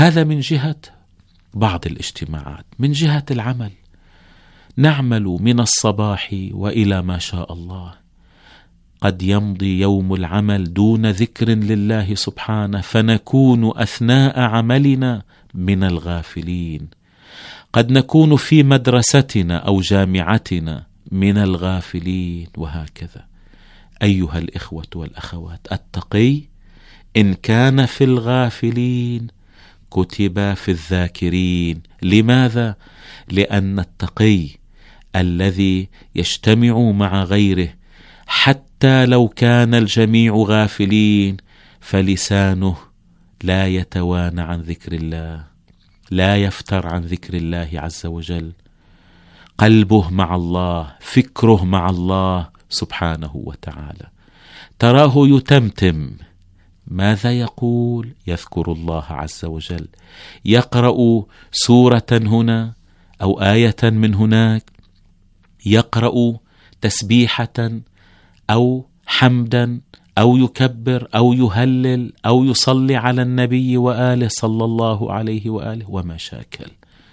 هذا من جهة بعض الاجتماعات. من جهة العمل نعمل من الصباح وإلى ما شاء الله، قد يمضي يوم العمل دون ذكر لله سبحانه، فنكون أثناء عملنا من الغافلين. قد نكون في مدرستنا أو جامعتنا من الغافلين، وهكذا. أيها الإخوة والأخوات، التقي إن كان في الغافلين كتب في الذاكرين. لماذا؟ لأن التقي الذي يجتمع مع غيره حتى لو كان الجميع غافلين فلسانه لا يتوانى عن ذكر الله، لا يفتر عن ذكر الله عز وجل، قلبه مع الله، فكره مع الله سبحانه وتعالى. تراه يتمتم، ماذا يقول؟ يذكر الله عز وجل، يقرأ سورة هنا أو آية من هناك، يقرأ تسبيحة أو حمدا أو يكبر أو يهلل أو يصلي على النبي وآله صلى الله عليه وآله وما شاكل.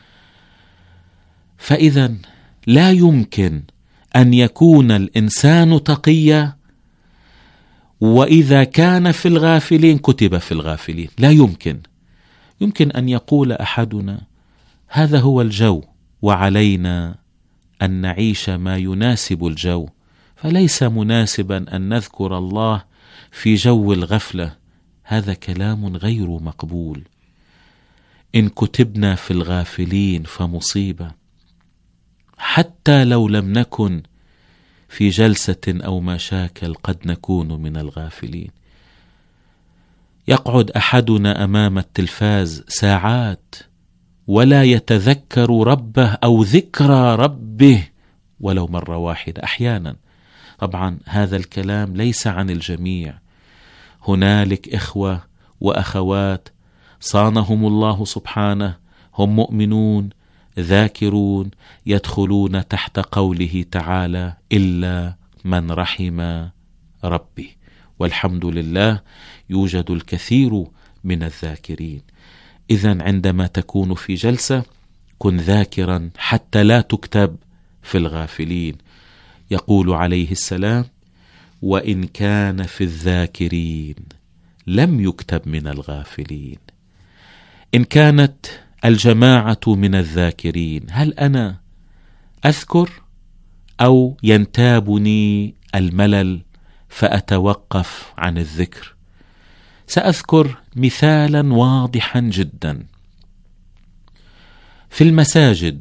فإذا لا يمكن أن يكون الإنسان تقيا وإذا كان في الغافلين كتب في الغافلين. لا يمكن. يمكن أن يقول أحدنا هذا هو الجو وعلينا أن نعيش ما يناسب الجو، فليس مناسبا أن نذكر الله في جو الغفلة. هذا كلام غير مقبول. إن كتبنا في الغافلين فمصيبة، حتى لو لم نكن في جلسة أو مشاكل قد نكون من الغافلين. يقعد أحدنا أمام التلفاز ساعات ولا يتذكر ربه أو ذكرى ربه ولو مرة واحدة أحيانا. طبعا هذا الكلام ليس عن الجميع. هنالك إخوة وأخوات صانهم الله سبحانه، هم مؤمنون ذاكرون، يدخلون تحت قوله تعالى إلا من رحم ربي، والحمد لله يوجد الكثير من الذاكرين. إذن عندما تكون في جلسة كن ذاكرا حتى لا تكتب في الغافلين. يقول عليه السلام وإن كان في الذاكرين لم يكتب من الغافلين. إن كانت الجماعة من الذاكرين، هل أنا أذكر أو ينتابني الملل فأتوقف عن الذكر؟ سأذكر مثالا واضحا جدا. في المساجد،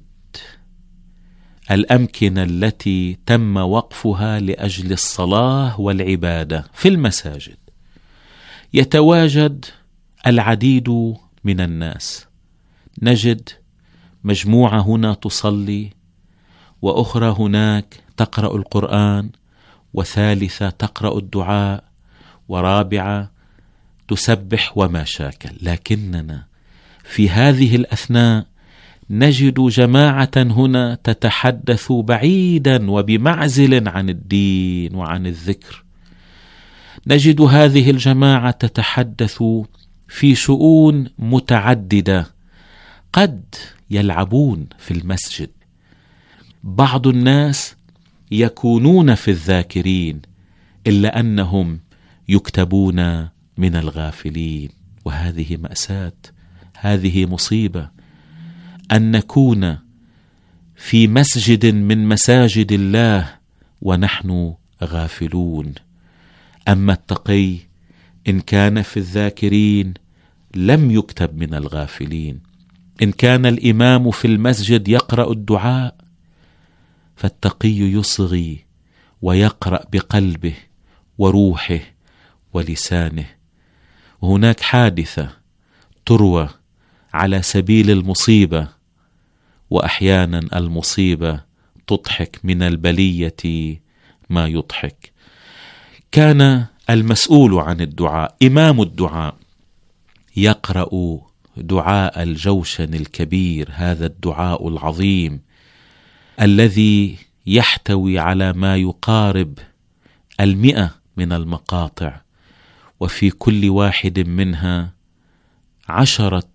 الأمكنة التي تم وقفها لأجل الصلاة والعبادة، في المساجد يتواجد العديد من الناس. نجد مجموعة هنا تصلي، وأخرى هناك تقرأ القرآن، وثالثة تقرأ الدعاء، ورابعة تسبح وما شاكل. لكننا في هذه الأثناء نجد جماعة هنا تتحدث بعيدا وبمعزل عن الدين وعن الذكر. نجد هذه الجماعة تتحدث في شؤون متعددة، قد يلعبون في المسجد. بعض الناس يكونون في الذاكرين إلا أنهم يكتبون من الغافلين، وهذه مأساة، هذه مصيبة أن نكون في مسجد من مساجد الله ونحن غافلون. أما التقي إن كان في الذاكرين لم يكتب من الغافلين. إن كان الإمام في المسجد يقرأ الدعاء فالتقي يصغي ويقرأ بقلبه وروحه ولسانه. وهناك حادثة تروى على سبيل المصيبة، وأحيانا المصيبة تضحك من البلية ما يضحك. كان المسؤول عن الدعاء، إمام الدعاء، يقرأ دعاء الجوشن الكبير، هذا الدعاء العظيم الذي يحتوي على ما يقارب 100 من المقاطع، وفي كل واحد منها 10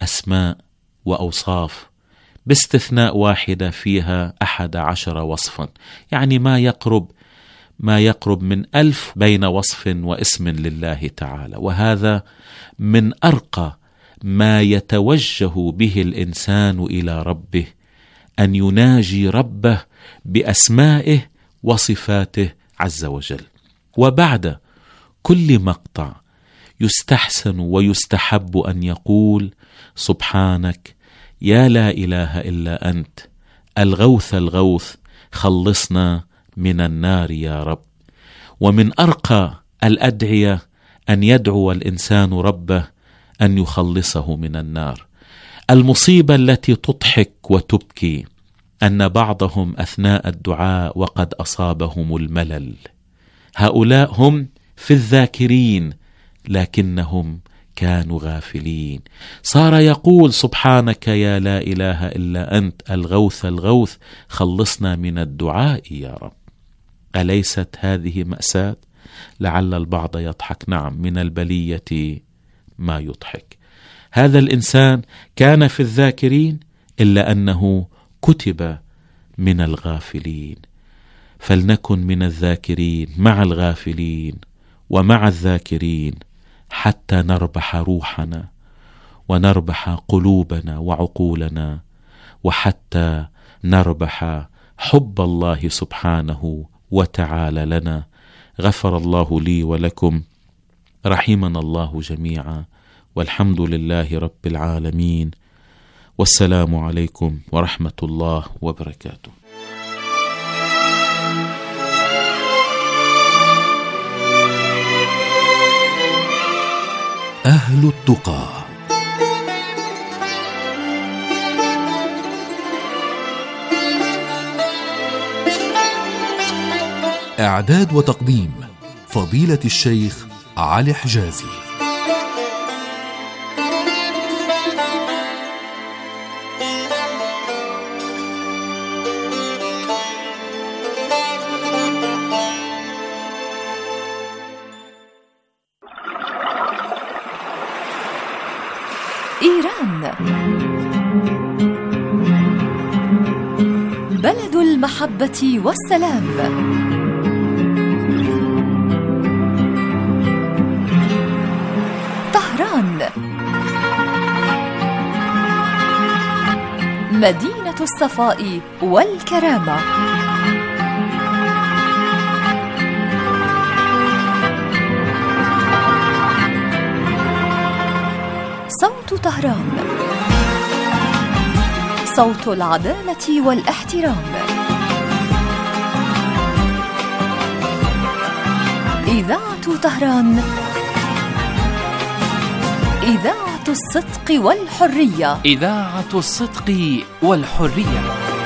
أسماء وأوصاف باستثناء واحدة فيها 11 وصفا، يعني ما يقرب من 1000 بين وصف واسم لله تعالى. وهذا من أرقى ما يتوجه به الإنسان إلى ربه، أن يناجي ربه بأسمائه وصفاته عز وجل. وبعد كل مقطع يستحسن ويستحب أن يقول: سبحانك يا لا إله إلا أنت، الغوث الغوث، خلصنا من النار يا رب. ومن أرقى الأدعية أن يدعو الإنسان ربه أن يخلصه من النار. المصيبة التي تضحك وتبكي أن بعضهم أثناء الدعاء وقد أصابهم الملل. هؤلاء هم في الذاكرين لكنهم كانوا غافلين. صار يقول: سبحانك يا لا إله إلا أنت، الغوث الغوث، خلصنا من الدعاء يا رب. أليست هذه مأساة؟ لعل البعض يضحك. نعم، من البلية ما يضحك. هذا الإنسان كان في الذاكرين إلا أنه كتب من الغافلين. فلنكن من الذاكرين مع الغافلين ومع الذاكرين حتى نربح روحنا ونربح قلوبنا وعقولنا، وحتى نربح حب الله سبحانه وتعالى لنا. غفر الله لي ولكم، رحمنا الله جميعا، والحمد لله رب العالمين، والسلام عليكم ورحمة الله وبركاته. أهل التقى. إعداد وتقديم فضيلة الشيخ علي حجازي. إيران بلد المحبة والسلام. طهران مدينة الصفاء والكرامة. صوت طهران، صوت العدالة والاحترام. إذاعة طهران، إذاعة الصدق والحرية. إذاعة الصدق والحرية.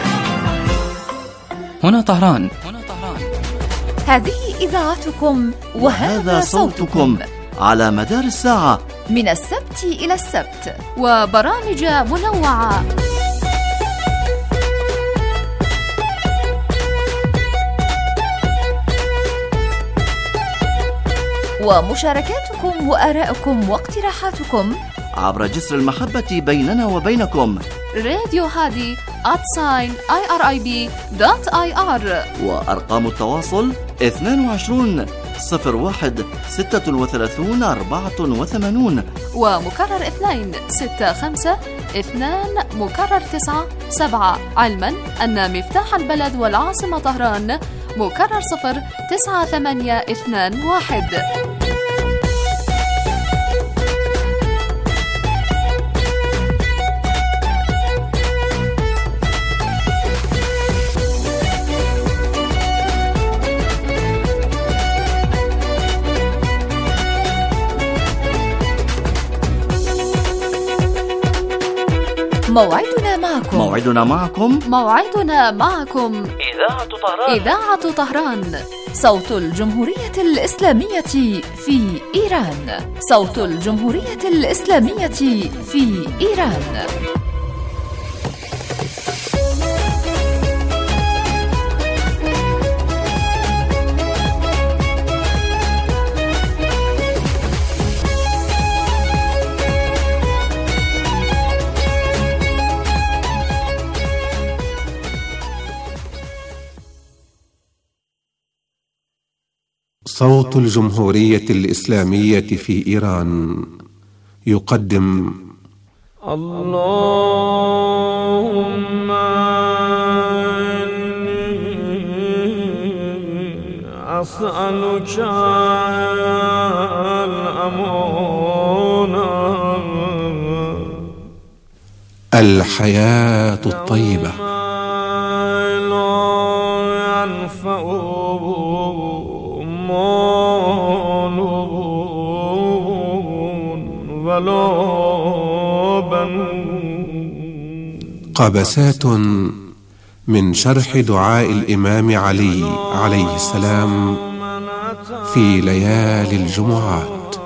هنا طهران. هذه إذاعتكم وهذا صوتكم على مدار الساعة من السبت إلى السبت، وبرامج منوعة. ومشاركاتكم وآراءكم واقتراحاتكم عبر جسر المحبة بيننا وبينكم. راديو هادي @irib.ir. وأرقام التواصل 22 01 36 84، ومكرر 2 65 2 مكرر 9 7، علما أن مفتاح البلد والعاصمة طهران مكرر 0 9 8 2 1. موعدنا معكم إذاعة طهران، صوت الجمهورية الإسلامية في إيران. صوت الجمهورية الإسلامية في إيران. صوت الجمهورية الإسلامية في إيران يقدم اللهم أسألك الأمان الحياة الطيبة لا ينفع مال ولا بنون. قبسات من شرح دعاء الإمام علي عليه السلام في ليالي الجمعات.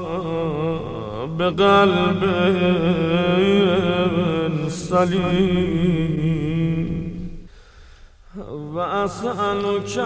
بقلب سليم وأسألك.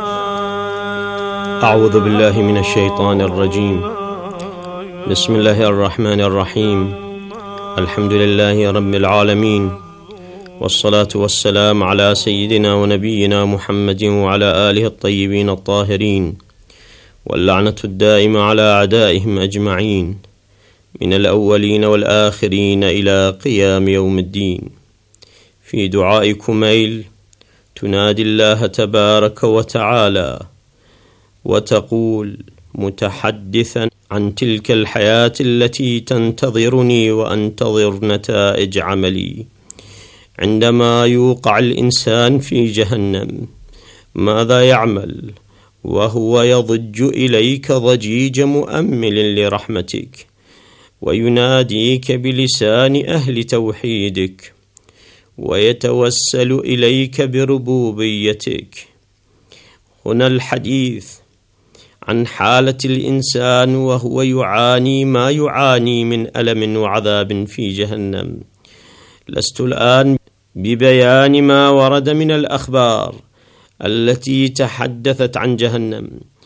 أعوذ بالله من الشيطان الرجيم. بسم الله الرحمن الرحيم. الحمد لله رب العالمين، والصلاة والسلام على سيدنا ونبينا محمد وعلى آله الطيبين الطاهرين، واللعنة الدائمة على أعدائهم أجمعين من الأولين والآخرين إلى قيام يوم الدين. في دعاء كميل تنادي الله تبارك وتعالى وتقول متحدثا عن تلك الحياة التي تنتظرني وأنتظر نتائج عملي. عندما يوقع الإنسان في جهنم ماذا يعمل وهو يضج إليك ضجيج مؤمل لرحمتك، ويناديك بلسان أهل توحيدك، ويتوسل إليك بربوبيتك. هنا الحديث عن حالة الإنسان وهو يعاني ما يعاني من ألم وعذاب في جهنم. لست الآن ببيان ما ورد من الأخبار التي تحدثت عن جهنم،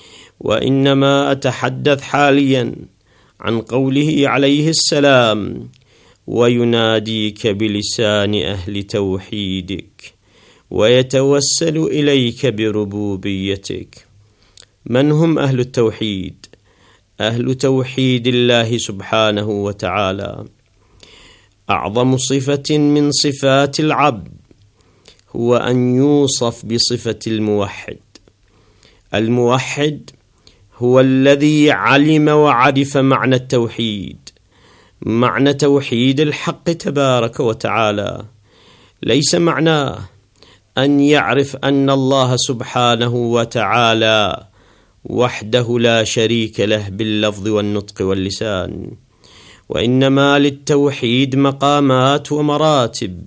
وإنما أتحدث حاليا عن قوله عليه السلام ويناديك بلسان أهل توحيدك ويتوسل إليك بربوبيتك. من هم أهل التوحيد؟ أهل توحيد الله سبحانه وتعالى. أعظم صفة من صفات العبد هو أن يوصف بصفة الموحد. الموحد هو الذي علم وعرف معنى التوحيد، معنى توحيد الحق تبارك وتعالى. ليس معناه أن يعرف أن الله سبحانه وتعالى وحده لا شريك له باللفظ والنطق واللسان، وإنما للتوحيد مقامات ومراتب.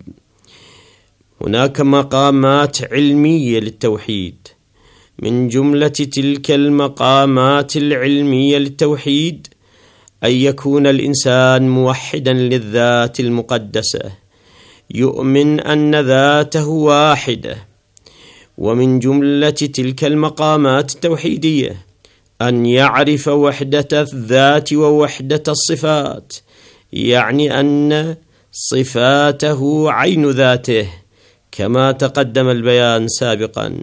هناك مقامات علمية للتوحيد. من جملة تلك المقامات العلمية للتوحيد أن يكون الإنسان موحدا للذات المقدسة، يؤمن أن ذاته واحدة. ومن جملة تلك المقامات التوحيدية أن يعرف وحدة الذات ووحدة الصفات، يعني أن صفاته عين ذاته كما تقدم البيان سابقا.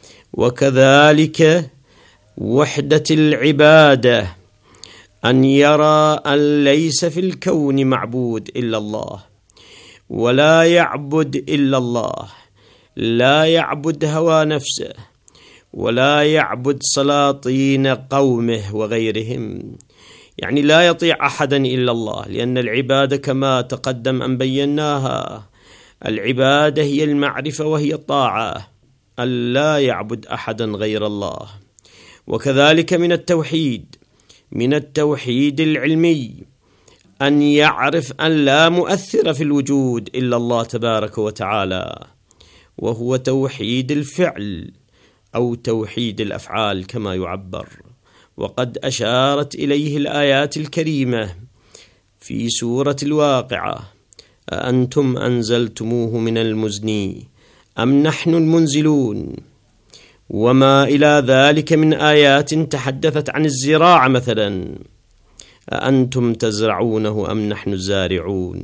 وكذلك وحدة العبادة، أن يرى أن ليس في الكون معبود إلا الله، ولا يعبد إلا الله، لا يعبد هوى نفسه، ولا يعبد سلاطين قومه وغيرهم، يعني لا يطيع أحدا إلا الله، لأن العبادة كما تقدم أن بيناها العبادة هي المعرفة وهي الطاعة، أن لا يعبد أحدا غير الله. وكذلك من التوحيد العلمي أن يعرف أن لا مؤثر في الوجود إلا الله تبارك وتعالى، وهو توحيد الفعل أو توحيد الأفعال كما يعبر. وقد أشارت إليه الآيات الكريمة في سورة الواقعة: أأنتم أنزلتموه من المزن أم نحن المنزلون؟ وما إلى ذلك من آيات تحدثت عن الزراعة مثلا: أأنتم تزرعونه أم نحن الزارعون؟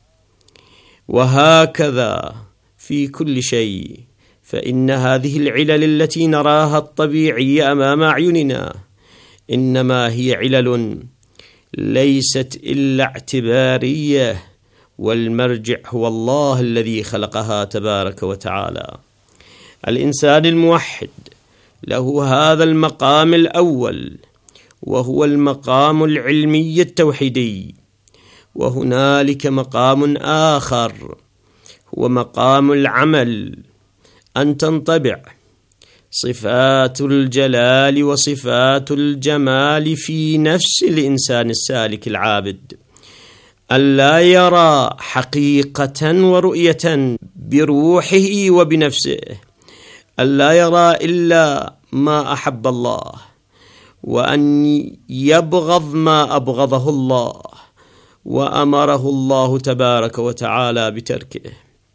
وهكذا في كل شيء. فإن هذه العلل التي نراها الطبيعية أمام أعيننا إنما هي علل ليست إلا اعتبارية، والمرجع هو الله الذي خلقها تبارك وتعالى. الإنسان الموحد له هذا المقام الأول، وهو المقام العلمي التوحيدي، وهنالك مقام آخر هو مقام العمل، أن تنطبع صفات الجلال وصفات الجمال في نفس الإنسان السالك العابد، أن لا يرى حقيقة ورؤية بروحه وبنفسه، أن لا يرى إلا ما أحب الله، وأن يبغض ما أبغضه الله وأمره الله تبارك وتعالى بتركه،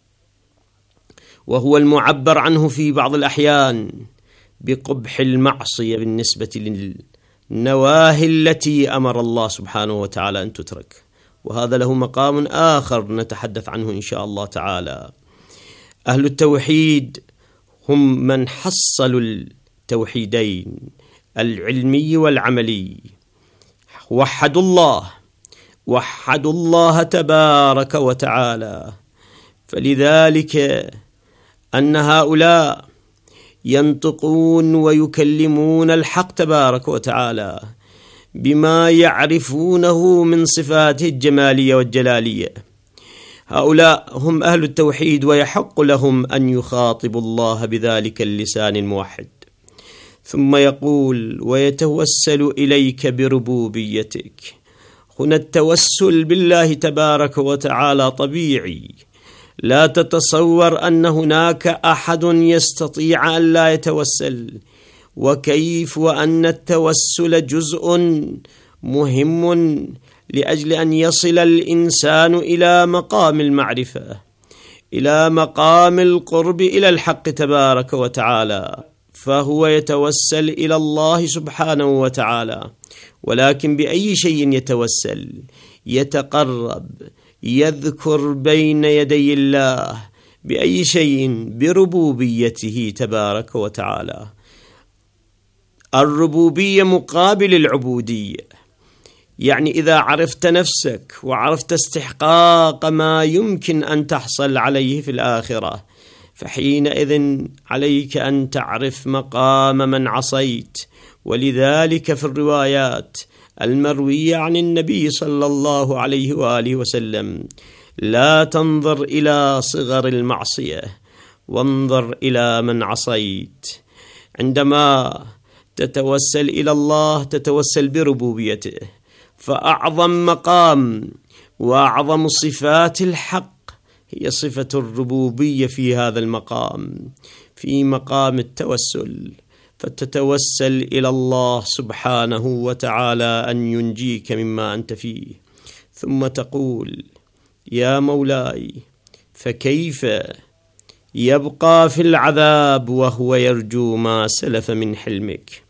وهو المعبر عنه في بعض الأحيان بقبح المعصية بالنسبة للنواهي التي أمر الله سبحانه وتعالى أن تترك، وهذا له مقام آخر نتحدث عنه إن شاء الله تعالى. أهل التوحيد هم من حصلوا التوحيدين العلمي والعملي، وحدوا الله تبارك وتعالى. فلذلك أن هؤلاء ينطقون ويكلمون الحق تبارك وتعالى بما يعرفونه من صفاته الجمالية والجلالية. هؤلاء هم أهل التوحيد، ويحق لهم أن يخاطبوا الله بذلك اللسان الموحد. ثم يقول: ويتوسل إليك بربوبيتك. هنا التوسل بالله تبارك وتعالى طبيعي، لا تتصور أن هناك أحد يستطيع أن لا يتوسل، وكيف وأن التوسل جزء مهم لأجل أن يصل الإنسان إلى مقام المعرفة، إلى مقام القرب إلى الحق تبارك وتعالى، فهو يتوسل إلى الله سبحانه وتعالى. ولكن بأي شيء يتوسل؟ يتقرب، يذكر بين يدي الله بأي شيء؟ بربوبيته تبارك وتعالى. الربوبية مقابل العبودية، يعني إذا عرفت نفسك وعرفت استحقاق ما يمكن أن تحصل عليه في الآخرة، فحينئذ عليك أن تعرف مقام من عصيت. ولذلك في الروايات المروية عن النبي صلى الله عليه وآله وسلم: لا تنظر إلى صغر المعصية، وانظر إلى من عصيت. عندما تتوسل إلى الله تتوسل بربوبيته، فأعظم مقام وأعظم صفات الحق هي صفة الربوبية في هذا المقام، في مقام التوسل. فتتوسل إلى الله سبحانه وتعالى أن ينجيك مما أنت فيه، ثم تقول: يا مولاي، فكيف يبقى في العذاب وهو يرجو ما سلف من حلمك؟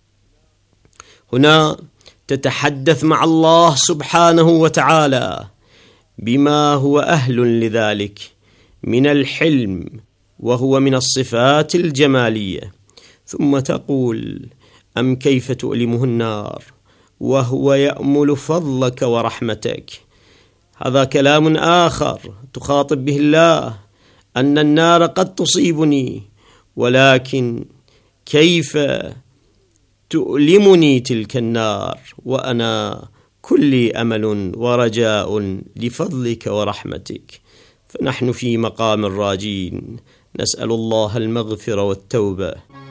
هنا تتحدث مع الله سبحانه وتعالى بما هو أهل لذلك من الحلم، وهو من الصفات الجمالية. ثم تقول: أم كيف تؤلمه النار وهو يأمل فضلك ورحمتك؟ هذا كلام آخر تخاطب به الله، أن النار قد تصيبني، ولكن كيف تؤلمني تلك النار وأنا كل أمل ورجاء لفضلك ورحمتك. فنحن في مقام الراجين، نسأل الله المغفرة والتوبة.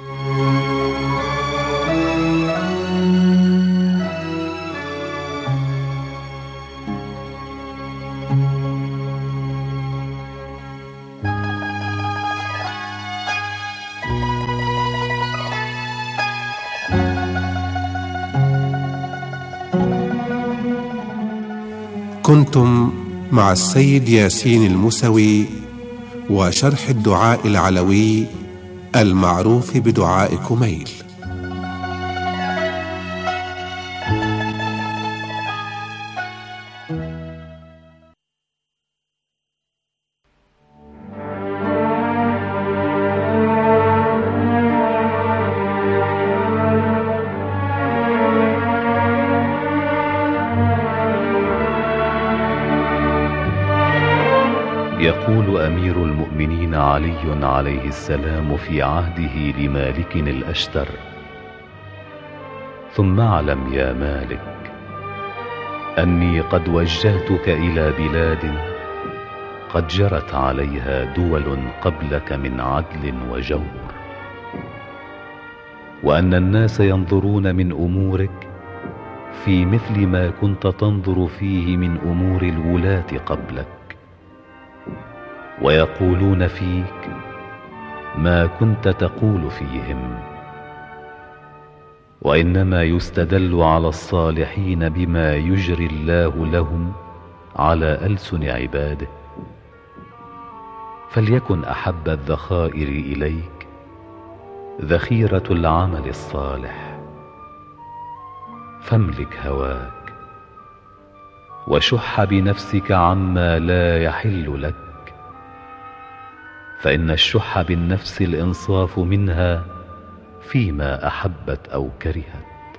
كنتم مع السيد ياسين الموسوي وشرح الدعاء العلوي المعروف بدعاء كميل. يقول أمير المؤمنين علي عليه السلام في عهده لمالك الأشتر: ثم اعلم يا مالك أني قد وجهتك إلى بلاد قد جرت عليها دول قبلك من عدل وجور، وأن الناس ينظرون من أمورك في مثل ما كنت تنظر فيه من أمور الولاة قبلك، ويقولون فيك ما كنت تقول فيهم. وإنما يستدل على الصالحين بما يجري الله لهم على ألسن عباده. فليكن أحب الذخائر إليك ذخيرة العمل الصالح، فاملك هواك وشح بنفسك عما لا يحل لك، فإن الشح بالنفس الإنصاف منها فيما أحبت أو كرهت.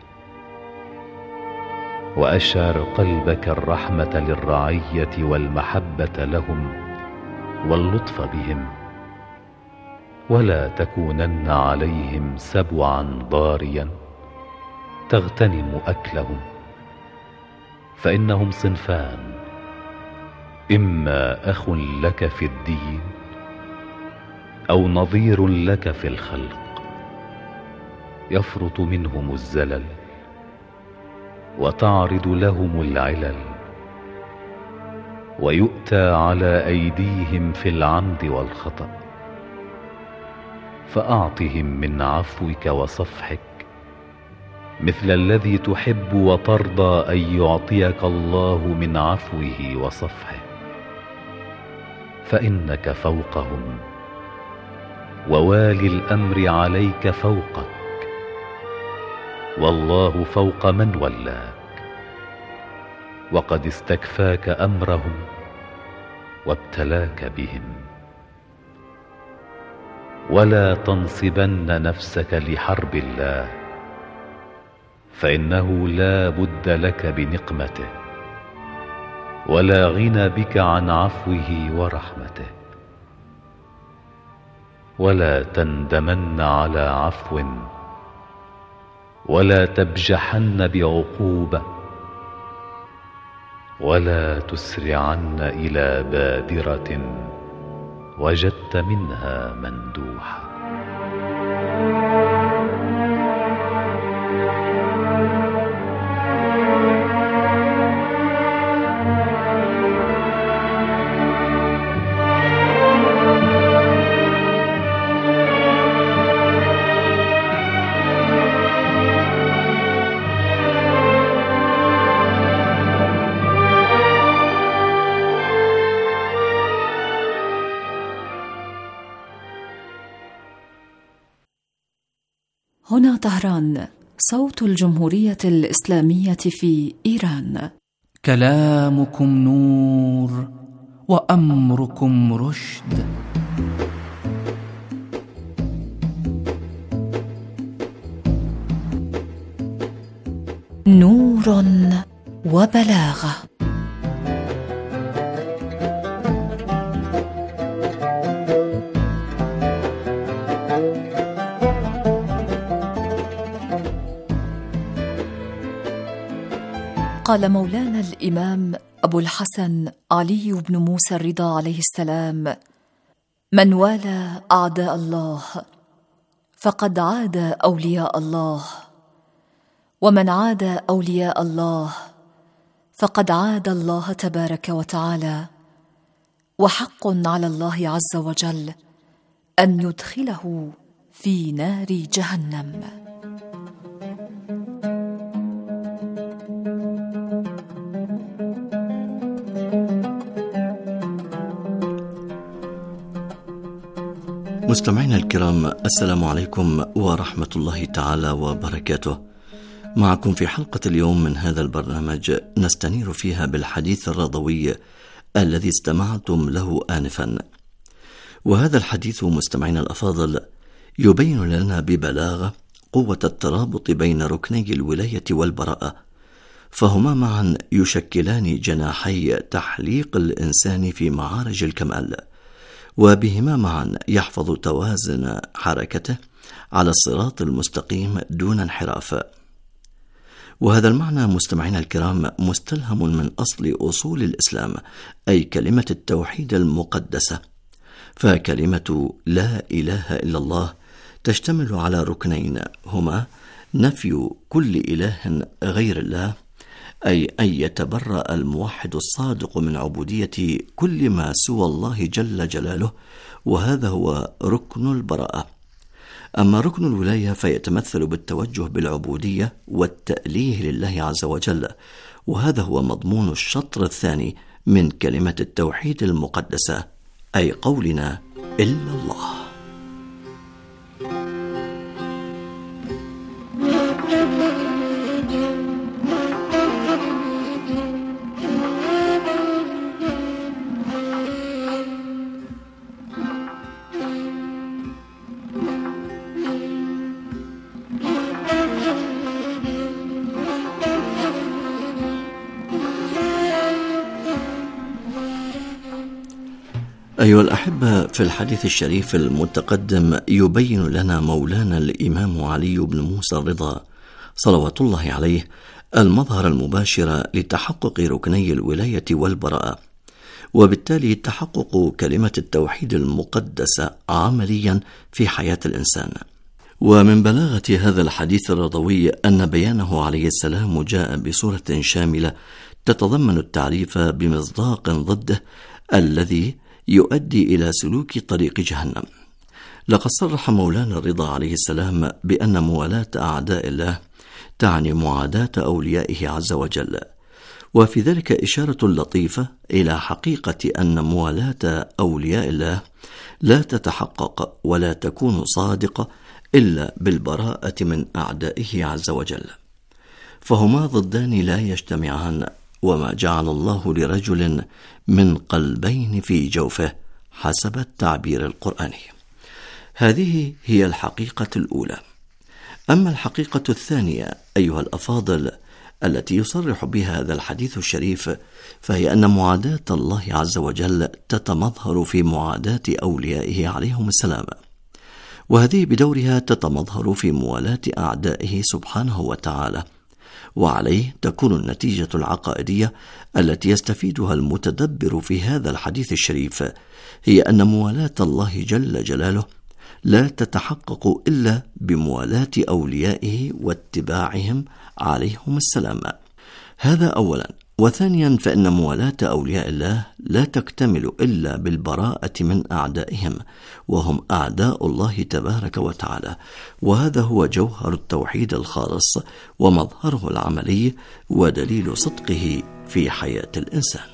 وأشعر قلبك الرحمة للرعية والمحبة لهم واللطف بهم، ولا تكونن عليهم سبعا ضاريا تغتنم أكلهم، فإنهم صنفان: إما أخ لك في الدين أو نظير لك في الخلق، يفرط منهم الزلل وتعرض لهم العلل، ويؤتى على أيديهم في العمد والخطأ. فأعطهم من عفوك وصفحك مثل الذي تحب وترضى أن يعطيك الله من عفوه وصفحه، فإنك فوقهم، ووالي الأمر عليك فوقك، والله فوق من ولاك، وقد استكفاك أمرهم وابتلاك بهم. ولا تنصبن نفسك لحرب الله، فإنه لا بد لك بنقمته، ولا غنى بك عن عفوه ورحمته. ولا تندمن على عفو، ولا تبجحن بعقوبة، ولا تسرعن إلى بادرة وجدت منها مندوحة. هنا طهران، صوت الجمهورية الإسلامية في إيران. كلامكم نور وأمركم رشد. نور وبلاغة. قال مولانا الإمام أبو الحسن علي بن موسى الرضا عليه السلام: من والى أعداء الله فقد عاد أولياء الله، ومن عاد أولياء الله فقد عاد الله تبارك وتعالى، وحق على الله عز وجل أن يدخله في نار جهنم. مستمعينا الكرام، السلام عليكم ورحمة الله تعالى وبركاته. معكم في حلقة اليوم من هذا البرنامج نستنير فيها بالحديث الرضوي الذي استمعتم له آنفا. وهذا الحديث مستمعينا الأفاضل يبين لنا ببلاغة قوة الترابط بين ركني الولاية والبراءة، فهما معا يشكلان جناحي تحليق الإنسان في معارج الكمال، وبهما معا يحفظ توازن حركته على الصراط المستقيم دون انحراف. وهذا المعنى مستمعينا الكرام مستلهم من أصول الإسلام، أي كلمة التوحيد المقدسة. فكلمة لا إله إلا الله تشتمل على ركنين، هما نفي كل إله غير الله، أي أن يتبرأ الموحد الصادق من عبودية كل ما سوى الله جل جلاله، وهذا هو ركن البراءة. أما ركن الولاية فيتمثل بالتوجه بالعبودية والتأليه لله عز وجل، وهذا هو مضمون الشطر الثاني من كلمة التوحيد المقدسة، أي قولنا إلا الله. أيها الأحبة، في الحديث الشريف المتقدم يبين لنا مولانا الإمام علي بن موسى الرضا صلوات الله عليه المظهر المباشر لتحقق ركني الولاية والبراءة، وبالتالي تحقق كلمة التوحيد المقدسة عمليا في حياة الإنسان. ومن بلاغة هذا الحديث الرضوي أن بيانه عليه السلام جاء بصورة شاملة تتضمن التعريف بمصداق ضده الذي يؤدي إلى سلوك طريق جهنم. لقد صرح مولانا الرضا عليه السلام بأن موالاة أعداء الله تعني معاداة أوليائه عز وجل، وفي ذلك إشارة لطيفة إلى حقيقة أن موالاة أولياء الله لا تتحقق ولا تكون صادقة إلا بالبراءة من أعدائه عز وجل، فهما ضدان لا يجتمعان، وما جعل الله لرجل من قلبين في جوفه حسب التعبير القرآني. هذه هي الحقيقة الأولى. أما الحقيقة الثانية أيها الأفاضل التي يصرح بها هذا الحديث الشريف، فهي أن معاداة الله عز وجل تتمظهر في معاداة أوليائه عليهم السلام، وهذه بدورها تتمظهر في موالاة أعدائه سبحانه وتعالى، وعليه تكون النتيجة العقائدية التي يستفيدها المتدبر في هذا الحديث الشريف، هي أن موالاة الله جل جلاله لا تتحقق إلا بموالاة أوليائه واتباعهم عليهم السلام. هذا أولا. وثانيا، فإن موالاة أولياء الله لا تكتمل إلا بالبراءة من أعدائهم، وهم أعداء الله تبارك وتعالى، وهذا هو جوهر التوحيد الخالص ومظهره العملي ودليل صدقه في حياة الإنسان.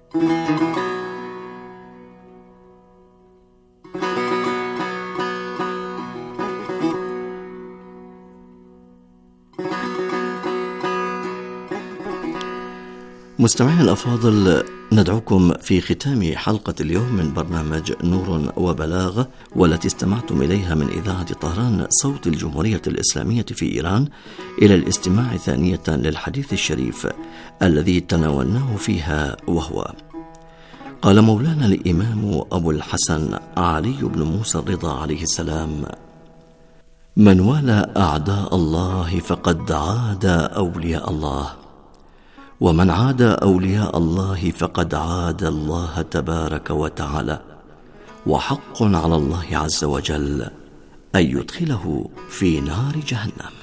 مستمعين الأفاضل، ندعوكم في ختام حلقة اليوم من برنامج نور وبلاغة، والتي استمعتم إليها من إذاعة طهران صوت الجمهورية الإسلامية في إيران، إلى الاستماع ثانية للحديث الشريف الذي تناولناه فيها، وهو: قال مولانا الإمام أبو الحسن علي بن موسى الرضا عليه السلام: من والى أعداء الله فقد عادى أولياء الله، ومن عادى أولياء الله فقد عادى الله تبارك وتعالى، وحق على الله عز وجل أن يدخله في نار جهنم.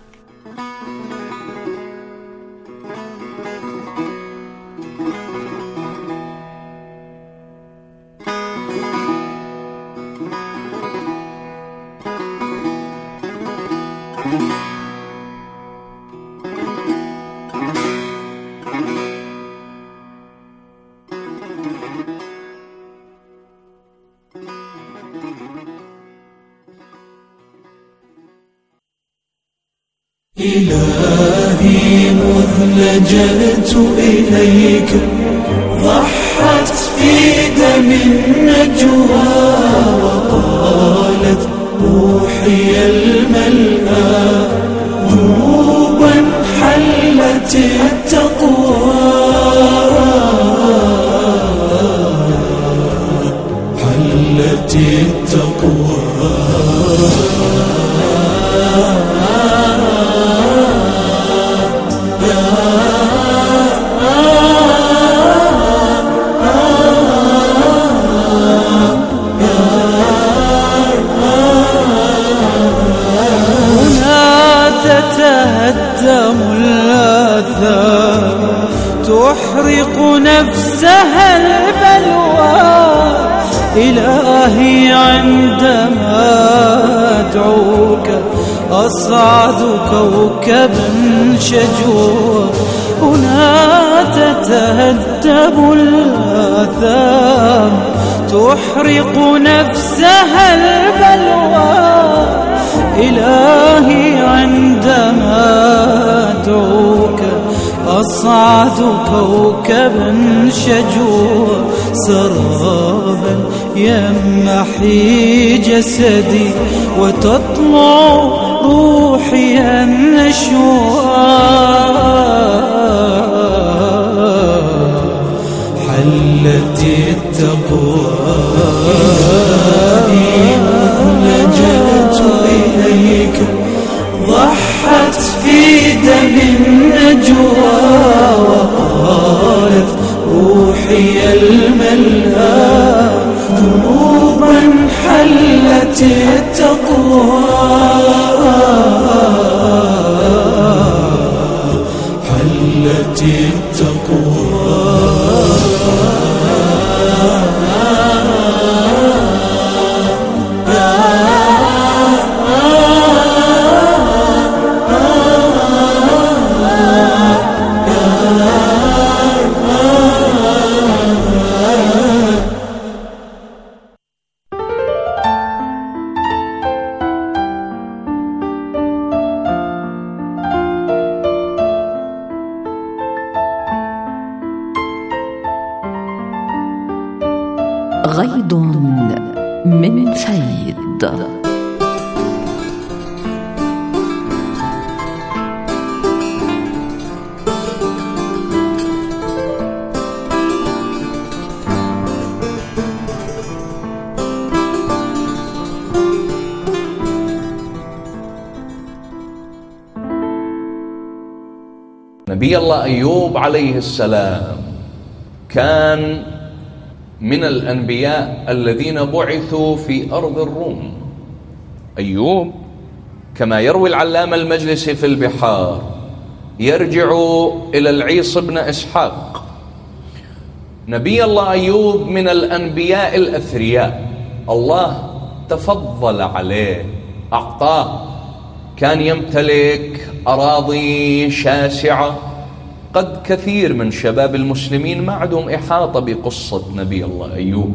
إلهي مذ لجأت إليك ضحت في دم النجوى، وقالت روحي الملأى ذنوبا حلت التقوى. تتهدم الآثام تحرق نفسها البلوى. إلهي عندما أدعوك أصعد كوكبا شجوا. هنا تتهدم الآثام تحرق نفسها البلوى. إلهي عندما أدعوك أصعد كوكبا شجوا. سرابا يمحي جسدي وتطلع روحي النشوى. حلت التقوى. لجأت إليك ضحت في دم النجوى. وقالت روحي الملهى ذنوبا حلت التقوى. حلت التقوى. غيض من فيض. نبي الله أيوب عليه السلام كان من الأنبياء الذين بعثوا في أرض الروم. أيوب كما يروي العلامة المجلسي في البحار يرجع إلى العيص بن إسحاق. نبي الله أيوب من الأنبياء الأثرياء، الله تفضل عليه أعطاه. كان يمتلك أراضي شاسعة، قد كثير من شباب المسلمين ما عندهم إحاطة بقصة نبي الله أيوب.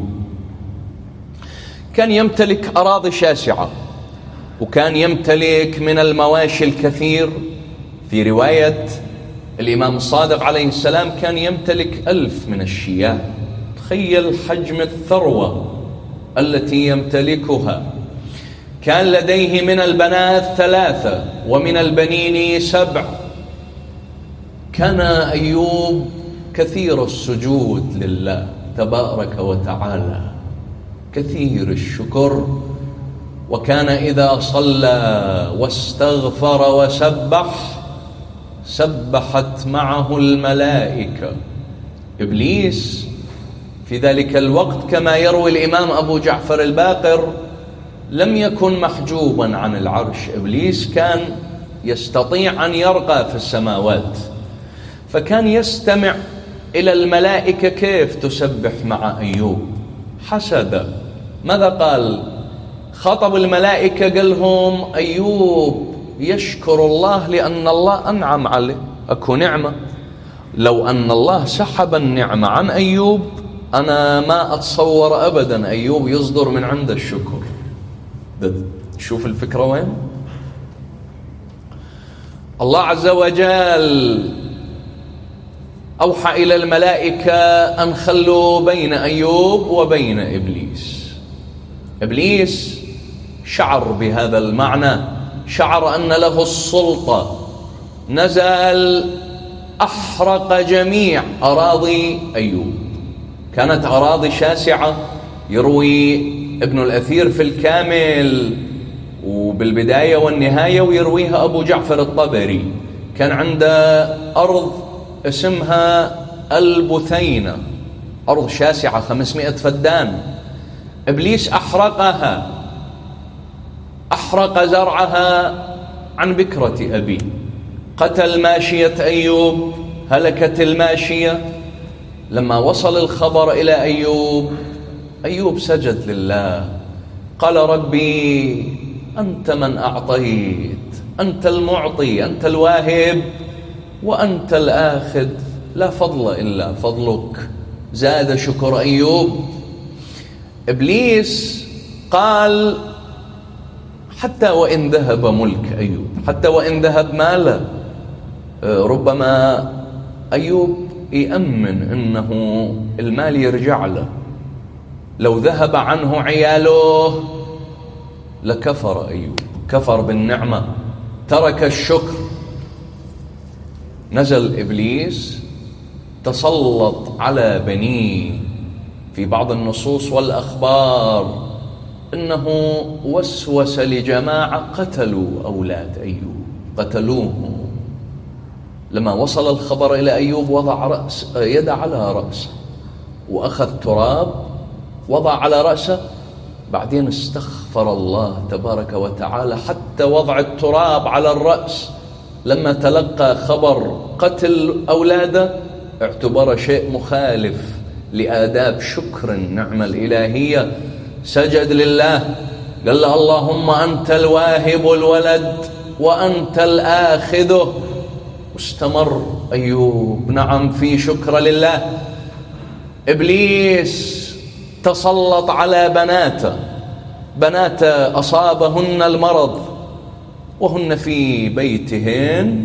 كان يمتلك أراضي شاسعة، وكان يمتلك من المواشي الكثير. في رواية الإمام الصادق عليه السلام كان يمتلك 1000 من الشياه. تخيل حجم الثروة التي يمتلكها. كان لديه من البنات 3 ومن البنين 7. كان أيوب كثير السجود لله تبارك وتعالى، كثير الشكر. وكان إذا صلى واستغفر وسبح سبحت معه الملائكة. إبليس في ذلك الوقت كما يروي الإمام أبو جعفر الباقر لم يكن محجوبا عن العرش. إبليس كان يستطيع أن يرقى في السماوات، فكان يستمع إلى الملائكة كيف تسبح مع أيوب حسدا. ماذا قال؟ خطب الملائكة قال لهم أيوب يشكر الله لأن الله أنعم عليه. أكو نعمة، لو أن الله سحب النعمة عن أيوب أنا ما أتصور أبدا أيوب يصدر من عند الشكر. شوف الفكرة وين. الله عز وجل أوحى إلى الملائكة أن خلوا بين أيوب وبين إبليس. إبليس شعر بهذا المعنى، شعر أن له السلطة، نزل أحرق جميع أراضي أيوب. كانت أراضي شاسعة. يروي ابن الأثير في الكامل وبالبداية والنهاية، ويرويها أبو جعفر الطبري. كان عنده أرض اسمها البثينة، أرض شاسعة 500 فدان. إبليس أحرقها، أحرق زرعها عن بكرة أبيه، قتل ماشية أيوب، هلكت الماشية. لما وصل الخبر إلى أيوب سجد لله، قال ربي أنت من أعطيت، أنت المعطي، أنت الواهب، وأنت الآخذ، لا فضل إلا فضلك. زاد شكر أيوب. إبليس قال حتى وإن ذهب ملك أيوب، حتى وإن ذهب ماله، ربما أيوب يأمن إنه المال يرجع له. لو ذهب عنه عياله لكفر أيوب، كفر بالنعمة، ترك الشكر. نزل إبليس تسلط على بنيه. في بعض النصوص والأخبار إنه وسوس لجماعة قتلوا أولاد أيوب، قتلوه. لما وصل الخبر إلى أيوب وضع يد على رأسه، وأخذ تراب وضع على رأسه، بعدين استغفر الله تبارك وتعالى حتى وضع التراب على الرأس. لما تلقى خبر قتل أولاده اعتبر شيء مخالف لآداب شكر النعمة الإلهية، سجد لله، قال له اللهم أنت الواهب الولد وأنت الآخذه. واستمر أيوب نعم في شكر لله. إبليس تسلط على بناته أصابهن المرض وهن في بيتهن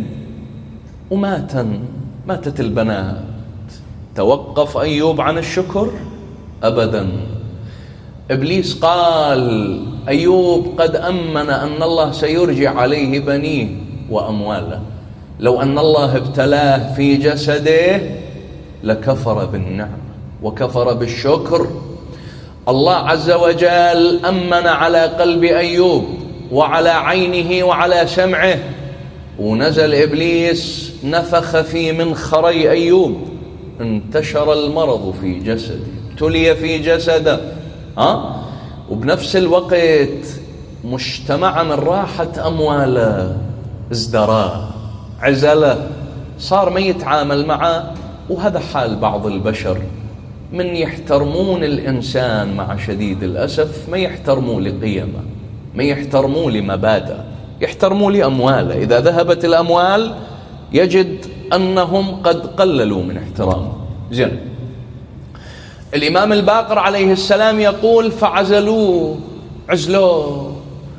ماتت البنات. توقف أيوب عن الشكر؟ أبدا. إبليس قال أيوب قد أمن أن الله سيرجع عليه بنيه وأمواله، لو أن الله ابتلاه في جسده لكفر بالنعمة وكفر بالشكر. الله عز وجل أمن على قلب أيوب وعلى عينه وعلى سمعه، ونزل إبليس نفخ في منخري أيوب، انتشر المرض في جسده، ابتلي في جسده. وبنفس الوقت مجتمع من راحة أمواله، ازدراه، عزله، صار ما يتعامل معه. وهذا حال بعض البشر، من يحترمون الإنسان مع شديد الأسف ما يحترموا لقيمه، ما يحترموا لمبادئه، يحترموا لأمواله. إذا ذهبت الأموال يجد أنهم قد قللوا من احترامه. زين، الإمام الباقر عليه السلام يقول فعزلوه، عزلوه.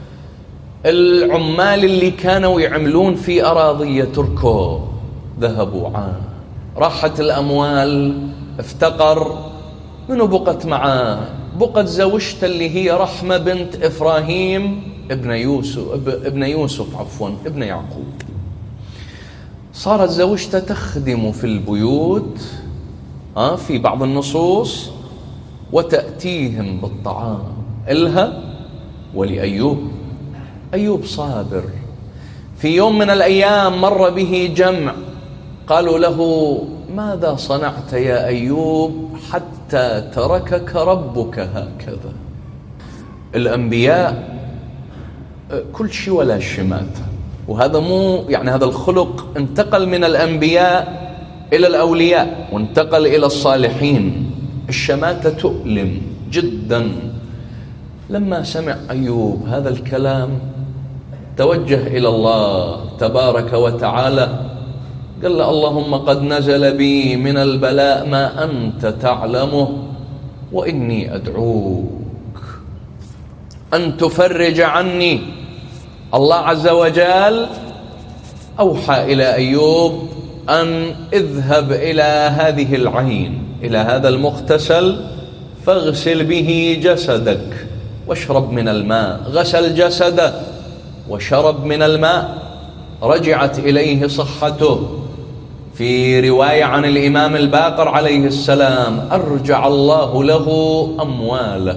العمال اللي كانوا يعملون في أراضي تركوا، ذهبوا عنه، راحت الأموال، افتقر. منو بقت معاه؟ بقت زوجته اللي هي رحمة بنت إبراهيم ابن يوسف ابن يعقوب. صارت زوجته تخدم في البيوت في بعض النصوص، وتأتيهم بالطعام إلها ولأيوب. أيوب صابر. في يوم من الأيام مر به جمع، قالوا له ماذا صنعت يا أيوب حتى تركك ربك هكذا؟ الأنبياء كل شيء ولا شماتة، وهذا مو يعني هذا الخلق انتقل من الأنبياء إلى الأولياء وانتقل إلى الصالحين. الشماتة تؤلم جدا. لما سمع أيوب هذا الكلام توجه إلى الله تبارك وتعالى، قال له اللهم قد نزل بي من البلاء ما أنت تعلمه، وإني أدعوك أن تفرج عني. الله عز وجل أوحى إلى أيوب أن اذهب إلى هذه العين، إلى هذا المغتسل، فاغسل به جسدك واشرب من الماء. غسل جسده وشرب من الماء، رجعت إليه صحته. في رواية عن الإمام الباقر عليه السلام أرجع الله له أمواله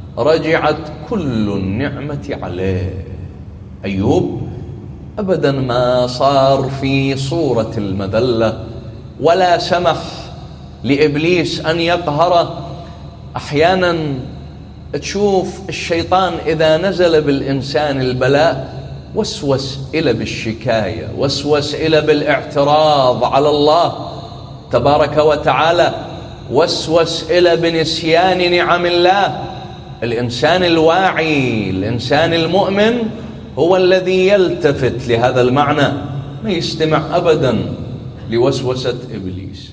رجعت كل النعمة عليه. أيوب أبدا ما صار في صورة المذلة ولا سمح لإبليس أن يقهره. أحيانا تشوف الشيطان إذا نزل بالإنسان البلاء وسوس إلى بالشكاية، وسوس إلى بالاعتراض على الله تبارك وتعالى، وسوس إلى بنسيان نعم الله. الإنسان الواعي، الإنسان المؤمن هو الذي يلتفت لهذا المعنى، ما يستمع أبدا لوسوسة إبليس.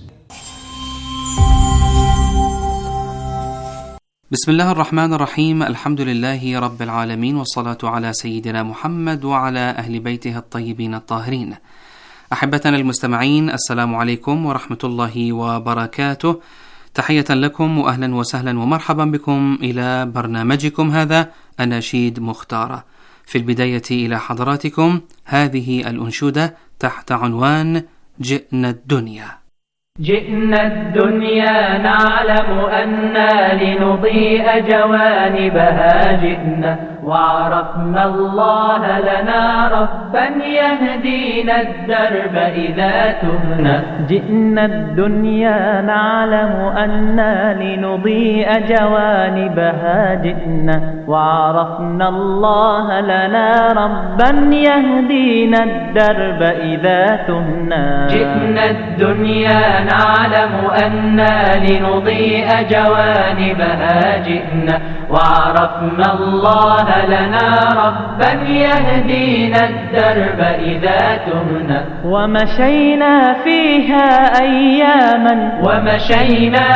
بسم الله الرحمن الرحيم. الحمد لله رب العالمين، والصلاة على سيدنا محمد وعلى أهل بيته الطيبين الطاهرين. أحبتنا المستمعين، السلام عليكم ورحمة الله وبركاته. تحية لكم وأهلا وسهلا ومرحبا بكم إلى برنامجكم هذا أناشيد مختارة. في البداية إلى حضراتكم هذه الأنشودة تحت عنوان جئنا الدنيا. جئنا الدنيا نعلم أننا لنضيء جوانبها، جئنا وعرفنا الله لنا ربا يهدينا الدرب إذا تهنا. جئنا الدنيا نعلم أننا لنضيء جوانبها، جئنا وعرفنا الله لنا ربا يهدينا الدرب إذا تهنا. جئنا الدنيا نعلم أننا لنضيء جوانبها، جئنا وعرفنا الله لنا ربا يهدينا الدرب إذا تهنا. ومشينا فيها أياما، ومشينا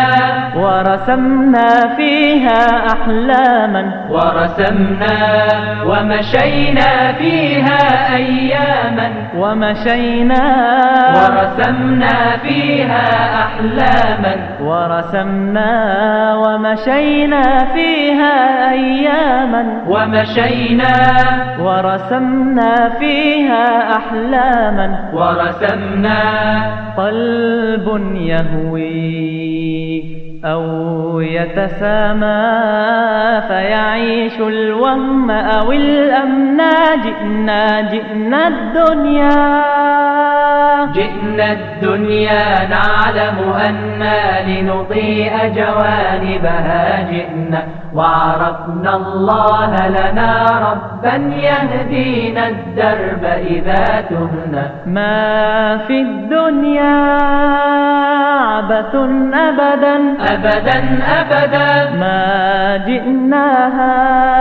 ورسمنا فيها أحلاما، ورسمنا ومشينا فيها أياما، ومشينا ورسمنا فيها أحلاما، ورسمنا ومشينا فيها أياما، ومشينا ورسمنا فيها أحلاما، ورسمنا. قلب يهوي أو يتسامى فيعيش الوهم أو الأمنى. جئنا الدنيا، جئنا الدنيا نعلم أننا لنضيء جوانبها، جئنا وعرفنا الله لنا ربا يهدينا الدرب إذا تهنا. ما في الدنيا عبث أبدا أبدا أبدا، ما جئناها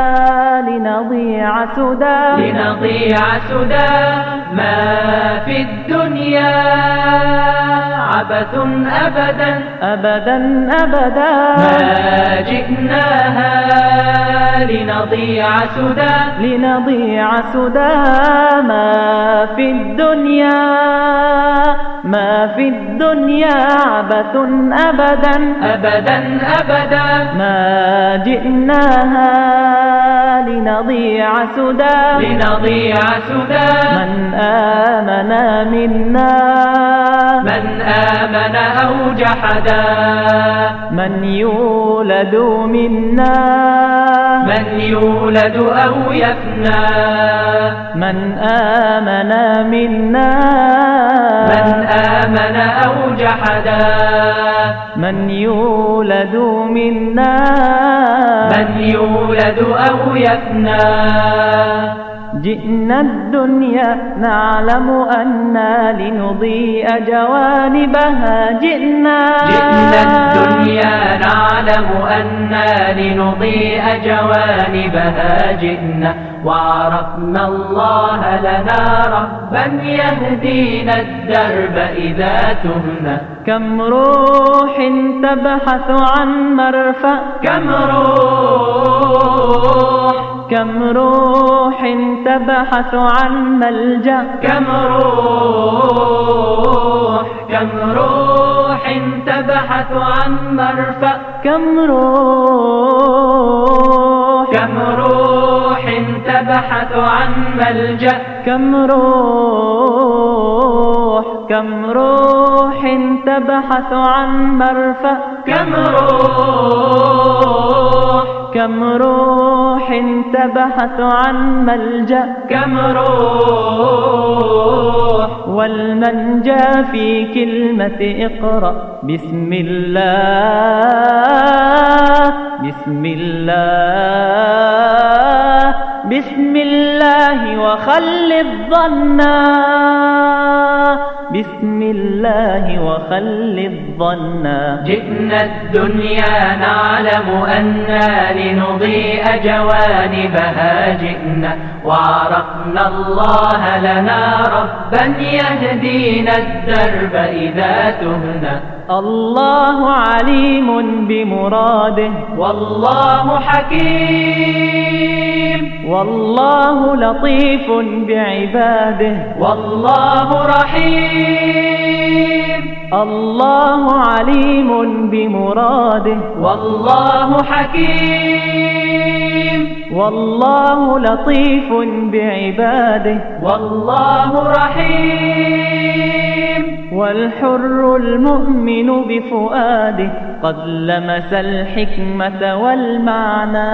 لنضيع سدى لنضيع سدى. ما في الدنيا عبث أبدا أبدا أبدا، ما جئناها لنضيع سدى لنضيع سدى. ما في الدنيا ما في الدنيا عبث أبدا أبدا أبدا، ما جئناها لنضيع سدى لنضيع سدى. من آمن منا، من آمن أو جحدا، من يولد منا، من يولد أو يفنى. من آمن منا، من آمن أو جحدا، من يولد منا، من يولد أو يفنى. جئنا الدنيا نعلم أننا لنضيء جوانبها، جئنا الدنيا نعلم أننا لنضيء جوانبها، جئنا وعرفنا الله لنا ربا يهدينا الدرب إذا تهنا. كم روح تبحث عن مرفأ، كم روح تبحث عن ملجأ، كم روح تبحث عن مرفأ، كم روح تبحث عن ملجأ، كم روح تبحث عن مرفأ، كم روح كم روح تبحث عن ملجأ كم روح والمنجى في كلمة اقرأ بسم الله بسم الله بسم الله وخل الظنا بسم الله وخل الظنا. جئنا الدنيا نعلم أننا لنضيء جوانبها جئنا وعرفنا الله لنا ربا يهدينا الدرب إذا تهنا. الله عليم بمراده والله حكيم والله لطيف بعباده والله رحيم. الله عليم بمراده والله حكيم والله لطيف بعباده والله رحيم. والحر المؤمن بفؤاده قد لمس الحكمة والمعنى.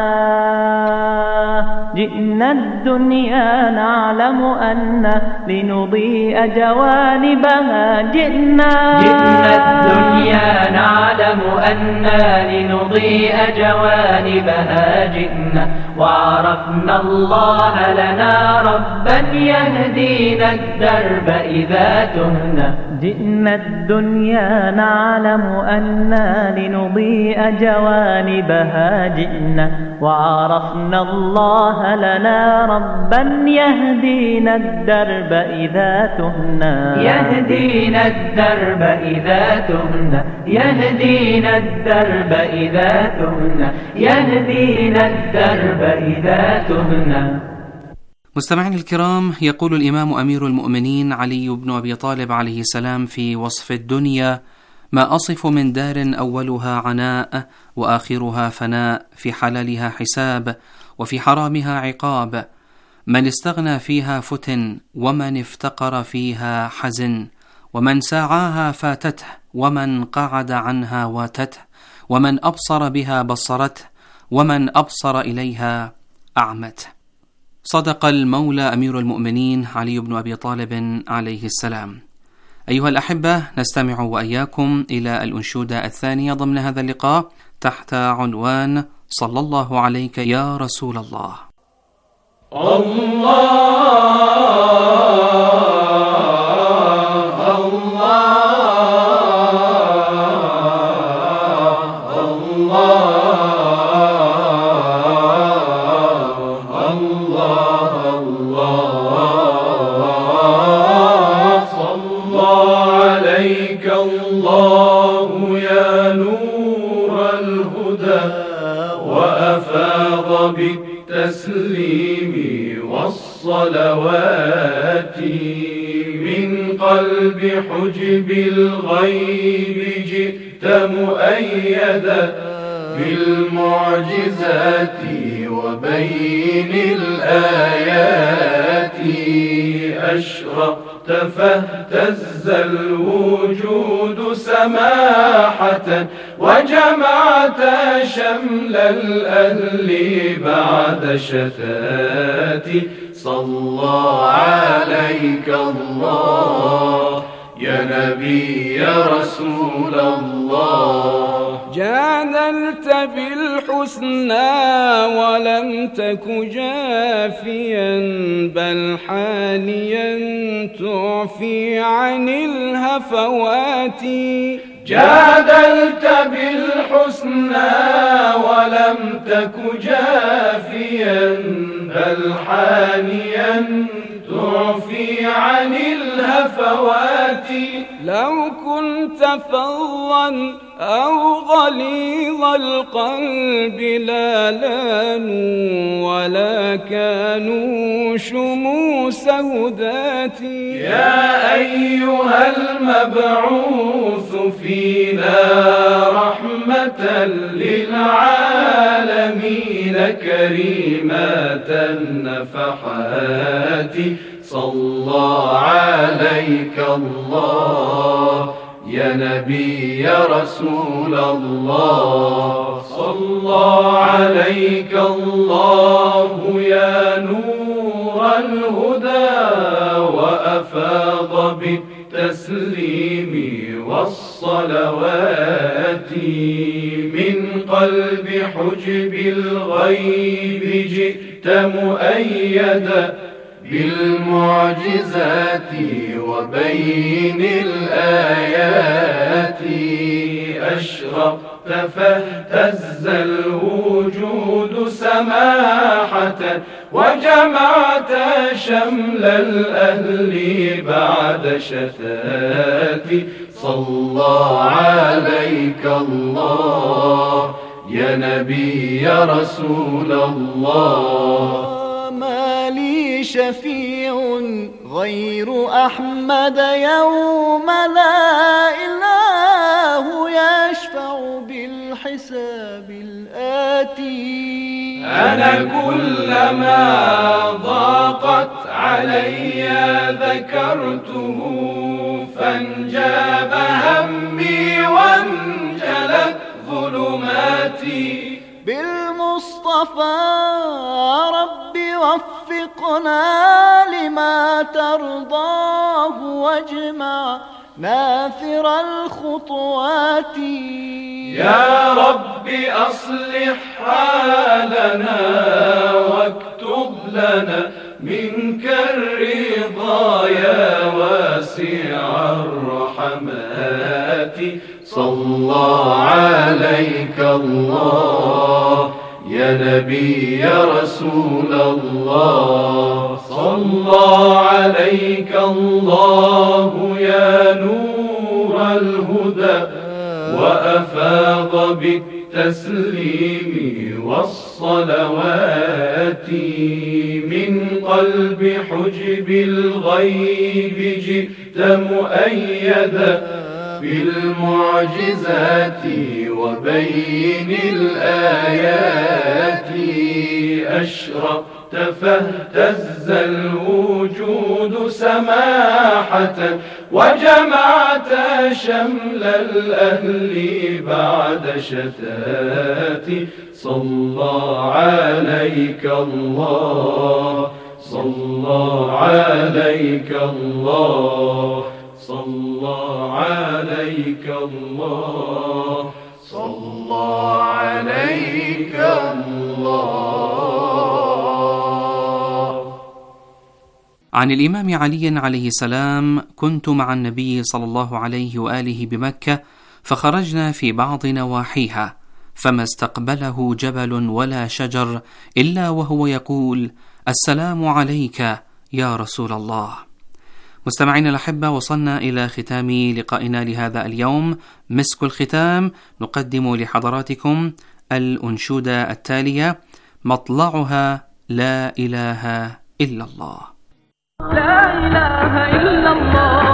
جئنا الدنيا نعلم أن لنضيء جوانبها جئنا الدنيا نعلم أن لنضيء جوانبها جئنا وعرفنا الله لنا ربا يهدينا الدرب إذا تهنا. جئنا الدنيا نعلم أننا لنضيء جوانبها جئنا وعرفنا الله لنا ربا يهدينا الدرب إذا تهنا. يهدينا الدرب إذا تهنا يهدينا الدرب إذا تهنا يهدينا الدرب إذا تهنا. مستمعينا الكرام، يقول الإمام أمير المؤمنين علي بن أبي طالب عليه السلام في وصف الدنيا: ما أصف من دار أولها عناء وآخرها فناء، في حلالها حساب وفي حرامها عقاب. من استغنى فيها فتن ومن افتقر فيها حزن، ومن ساعاها فاتته ومن قعد عنها واتته، ومن أبصر بها بصرته ومن أبصر إليها أعمته. صدق المولى أمير المؤمنين علي بن أبي طالب عليه السلام. أيها الأحبة، نستمع وإياكم إلى الأنشودة الثانية ضمن هذا اللقاء تحت عنوان صلى الله عليك يا رسول الله. بالتسليم والصلوات من قلب حجب الغيب جئت مؤيدا بالمعجزات وبين الآيات. أشرقت فاهتز الوجود سماحة وجمعت شمل الأهل بعد شتات. صلى عليك الله يا نبي يا رسول الله. جادلت بالحسنى ولم تك جافيا بل حانيا تعفي عن الهفوات. جادلت بالحسنى ولم تك جافيا بل حانيا تعفي عن الهفوات. لو كنت فظا أو غليظ القلب لا لانوا ولا كانوا شموس هداتي. يا أيها المبعوث فينا رحمة للعالمين كريمة النفحات. صلى عليك الله يا نبي يا رسول الله. صلى عليك الله يا نور الهدى وأفاض بالتسليم والصلوات من قلب حجب الغيب جئت مؤيدا بالمعجزات وبين الآيات أشرقت فاهتز الوجود سماحة وجمعت شمل الأهل بعد شتات. صلى عليك الله يا نبي يا رسول الله. ما لي شفيع غير أحمد يوم لا إله يشفع بالحساب الآتي. أنا كلما ضاقت علي ذكرته فانجاب همي وانجلت ظلماتي. بالمصطفى رب وفقنا لما ترضاه واجمع نافر الخطوات. يا رب أصلح حالنا واكتب لنا منك الرضا يا واسع الرحمات. صلى عليك الله يا نبي يا رسول الله. صلى عليك الله يا نور الهدى وأفاض بالتسليم والصلوات من قلب حجب الغيب جئت مؤيدا بالمعجزات وبين الآيات أشرقت فاهتز الوجود سماحة وجمعت شمل الأهل بعد شتات. صلى عليك الله صلى عليك الله صلى عليك الله صلى عليك الله. عن الإمام علي عليه السلام: كنت مع النبي صلى الله عليه وآله بمكة فخرجنا في بعض نواحيها فما استقبله جبل ولا شجر إلا وهو يقول: السلام عليك يا رسول الله. مستمعين الأحبة، وصلنا إلى ختام لقائنا لهذا اليوم. مسك الختام نقدم لحضراتكم الأنشودة التالية: مطلعها لا إله إلا الله. لا إله إلا الله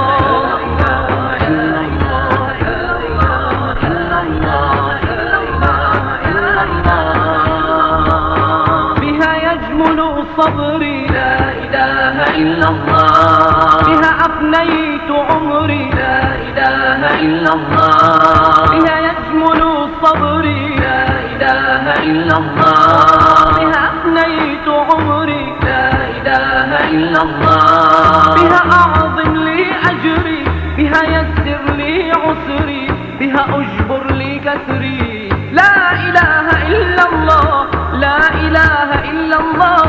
بها يجمل صبري، لا إله إلا الله بها أفنيت عمري، لا إله إلا الله بها يجمل صبري، لا إله إلا الله بها أفنيت عمري، لا إله إلا الله بها أعظم لي أجري، بها يسر لي عسري، بها أجبر لي كسري. لا إله إلا الله لا إله إلا الله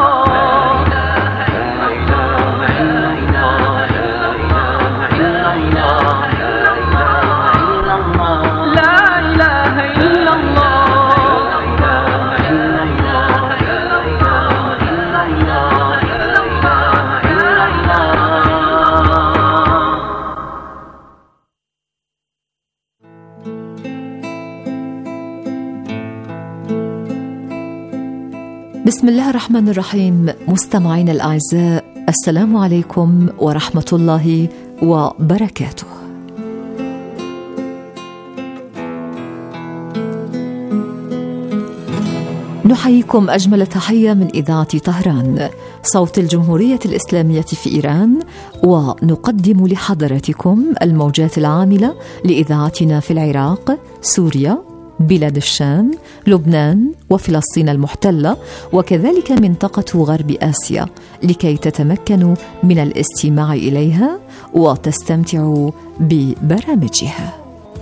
بسم الله الرحمن الرحيم. مستمعين الأعزاء، السلام عليكم ورحمة الله وبركاته. نحييكم أجمل تحية من إذاعة طهران صوت الجمهورية الإسلامية في إيران، ونقدم لحضراتكم الموجات العاملة لإذاعتنا في العراق، سوريا، بلاد الشام، لبنان وفلسطين المحتلة، وكذلك منطقة غرب آسيا، لكي تتمكنوا من الاستماع إليها وتستمتعوا ببرامجها.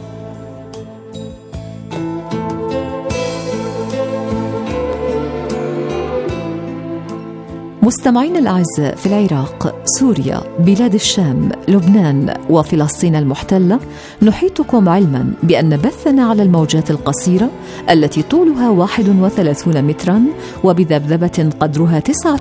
مستمعين الأعزاء في العراق، سوريا، بلاد الشام، لبنان وفلسطين المحتلة، نحيطكم علما بأن بثنا على الموجات القصيرة التي طولها 31 مترا وبذبذبة قدرها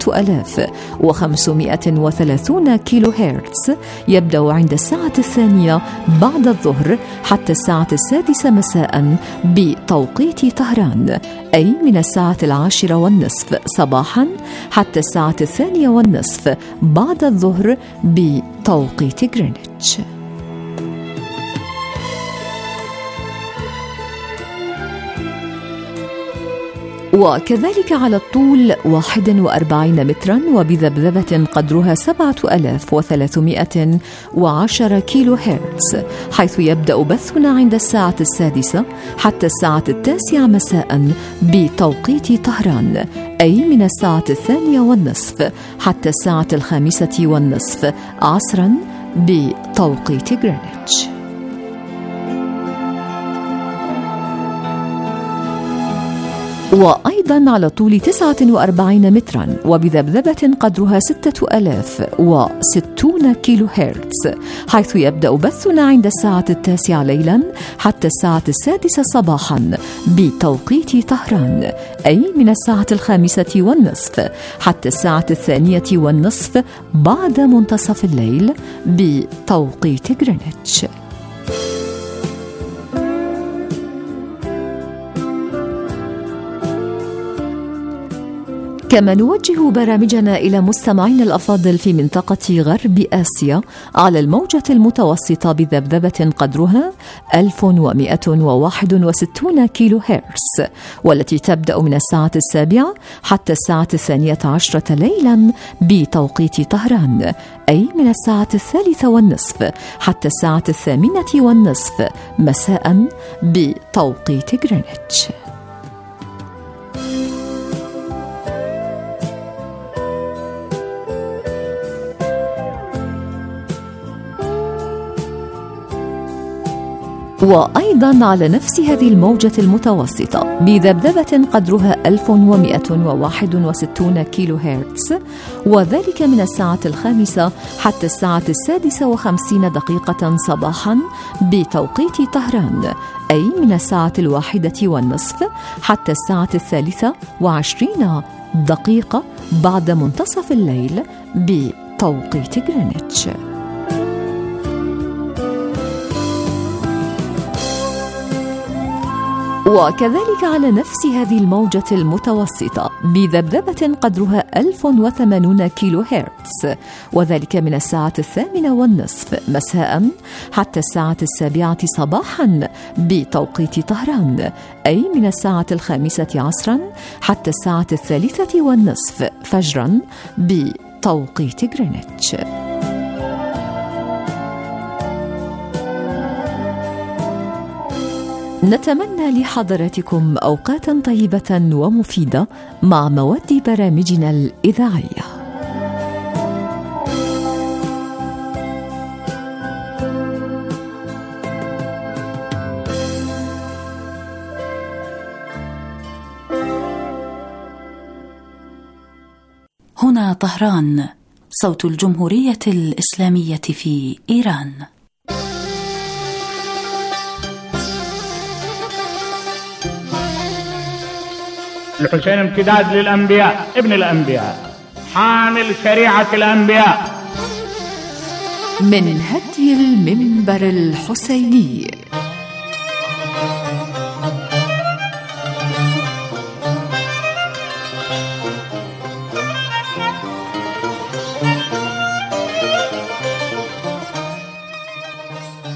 9530 كيلو هرتز يبدأ عند الساعة 2 بعد الظهر حتى الساعة 6 مساء بتوقيت طهران، أي من الساعة 10:30 صباحا حتى الساعة 2:30 بعد الظهر بتوقيت غرينتش. وكذلك على الطول 41 مترا وبذبذبة قدرها 7310 كيلو هرتز، حيث يبدأ بثنا عند الساعة 6 حتى الساعة 9 مساء بتوقيت طهران، أي من الساعة 2:30 حتى الساعة 5:30 عصرا بتوقيت غرينتش. وأيضا على طول 49 مترا وبذبذبة قدرها 6060 كيلو هرتز، حيث يبدأ بثنا عند الساعة 9 ليلا حتى الساعة 6 صباحا بتوقيت طهران، أي من الساعة 5:30 حتى الساعة 2:30 بعد منتصف الليل بتوقيت غرينتش. كما نوجه برامجنا إلى مستمعين الأفاضل في منطقة غرب آسيا على الموجة المتوسطة بذبذبة قدرها 1161 كيلو هرتز، والتي تبدأ من الساعة 7 حتى الساعة 12 ليلا بتوقيت طهران، أي من الساعة 3:30 حتى الساعة 8:30 مساء بتوقيت غرينتش. وأيضا على نفس هذه الموجة المتوسطة بذبذبة قدرها 1161 كيلو هرتز، وذلك من الساعة 5 حتى الساعة 6:50 صباحا بتوقيت طهران، أي من الساعة 1:30 حتى الساعة 23 بعد منتصف الليل بتوقيت غرينتش. وكذلك على نفس هذه الموجة المتوسطة بذبذبة قدرها 1080 كيلو هرتز، وذلك من الساعة 8:30 مساء حتى الساعة 7 صباحا بتوقيت طهران، أي من الساعة 5 عصرا حتى الساعة 3:30 فجرا بتوقيت غرينتش. نتمنى لحضراتكم أوقاتا طيبة ومفيدة مع مواد برامجنا الإذاعية. هنا طهران، صوت الجمهورية الإسلامية في إيران. الحسين امتداد للأنبياء، ابن الأنبياء، حامل شريعة الأنبياء. من هدي المنبر الحسيني.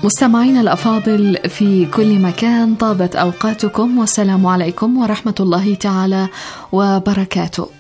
مستمعين الأفاضل في كل مكان، طابت أوقاتكم والسلام عليكم ورحمة الله تعالى وبركاته.